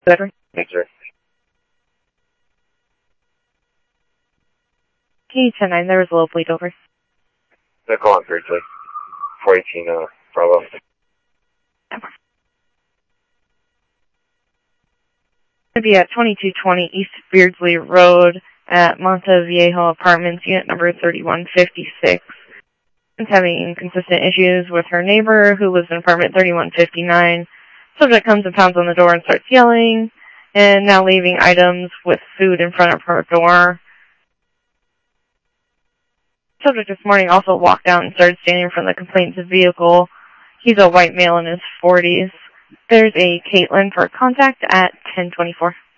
Veteran. Thanks, sir. K-10-9, there was a little bleed over. They're calling briefly. 418, Bravo. Going to be at 2220 East Beardsley Road at Monte Viejo Apartments, unit number 3156. Is having inconsistent issues with her neighbor who lives in apartment 3159. Subject comes and pounds on the door and starts yelling, and now leaving items with food in front of her door. Subject this morning also walked out and started standing in front of the complainant's vehicle. He's a white male in his 40s. There's a Caitlin for contact at 1024.